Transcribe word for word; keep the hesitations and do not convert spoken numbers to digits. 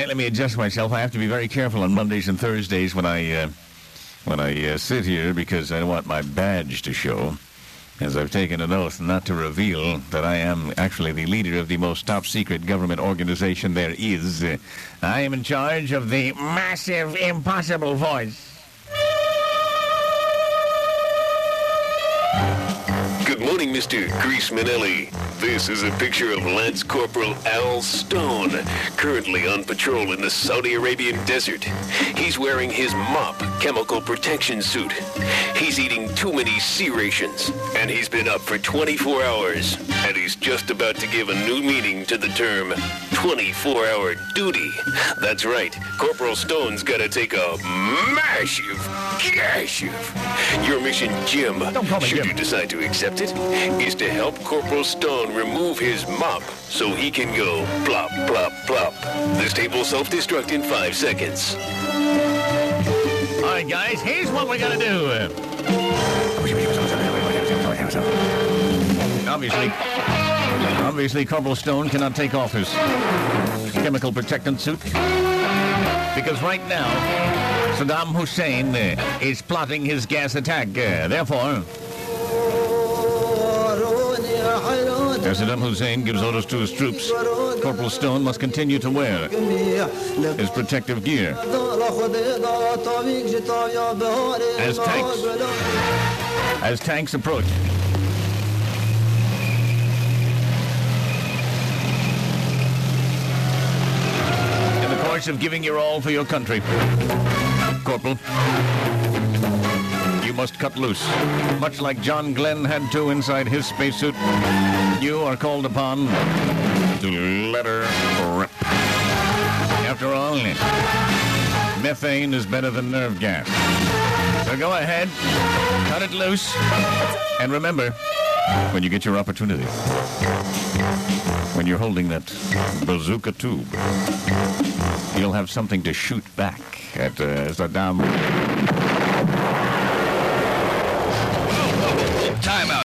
right, let me adjust myself. I have to be very careful on Mondays and Thursdays when I uh, when I uh, sit here because I don't want my badge to show, as I've taken an oath not to reveal that I am actually the leader of the most top-secret government organization there is. Uh, I am in charge of the massive impossible voice. Good morning, Mister Grease Manelli. This is a picture of Lance Corporal Al Stone, currently on patrol in the Saudi Arabian desert. He's wearing his MOP chemical protection suit. He's eating too many sea rations, and he's been up for twenty-four hours. And he's just about to give a new meaning to the term twenty-four hour duty. That's right, Corporal Stone's gotta take a massive, massive. Your mission, Jim, should you decide to accept it, is to help Corporal Stone remove his mop so he can go plop, plop, plop. This tape will self-destruct in five seconds. All right, guys, here's what we're gonna do. Obviously, obviously, Corporal Stone cannot take off his chemical protectant suit because right now, Saddam Hussein uh, is plotting his gas attack. Uh, therefore, as Saddam Hussein gives orders to his troops, Corporal Stone must continue to wear his protective gear. As tanks, as tanks approach. In the course of giving your all for your country, Corporal, you must cut loose. Much like John Glenn had to inside his spacesuit, you are called upon to let her rip. After all, methane is better than nerve gas. So go ahead, cut it loose, and remember, when you get your opportunity, when you're holding that bazooka tube, you'll have something to shoot back at uh, Saddam. Time out.